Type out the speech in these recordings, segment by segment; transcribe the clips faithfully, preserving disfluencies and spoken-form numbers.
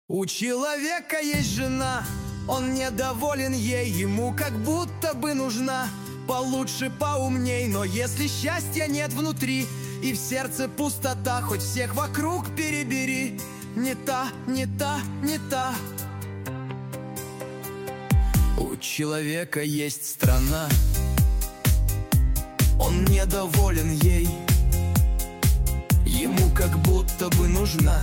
У человека есть жена, он недоволен ей, ему как будто бы нужна получше, поумней. Но если счастья нет внутри и в сердце пустота, хоть всех вокруг перебери, не та, не та, не та. У человека есть страна, он недоволен ей, ему как будто бы нужна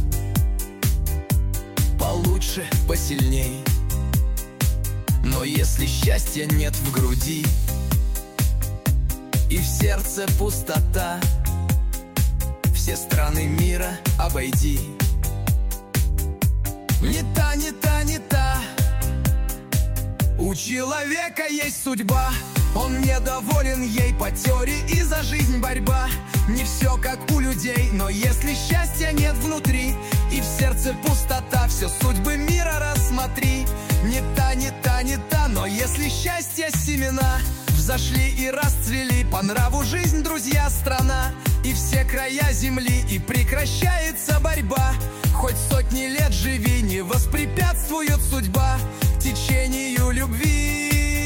получше, посильней. Но если счастья нет в груди и в сердце пустота, все страны мира обойди. Не та, не та, не та. У человека есть судьба, он недоволен ей, потери и за жизнь борьба. Не все как у людей, но если счастья нет внутри и в сердце пустота, все судьбы мира рассмотри. Не та, не та, не та. Но если счастья семена взошли и расцвели, по нраву жизнь, друзья, страна и все края земли, и прекращается борьба. Хоть сотни лет живи, не воспрепятствует судьба течению любви.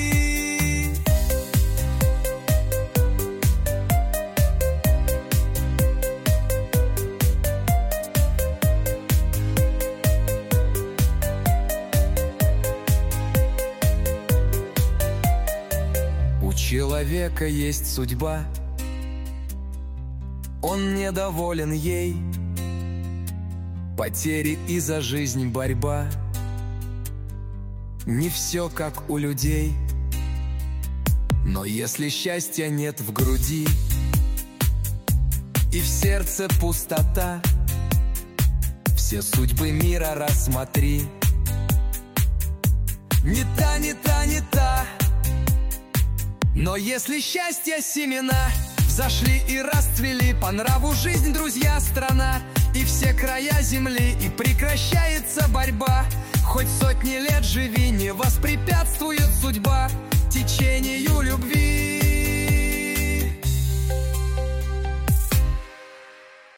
У человека есть судьба, он недоволен ей, потери и за жизнь борьба. Не все как у людей, но если счастья нет в груди и в сердце пустота, все судьбы мира рассмотри. Не та, не та, не та. Но если счастья семена взошли и расцвели, по нраву жизнь, друзья, страна и все края земли, и прекращается борьба. Хоть сотни лет живи, не воспрепятствует судьба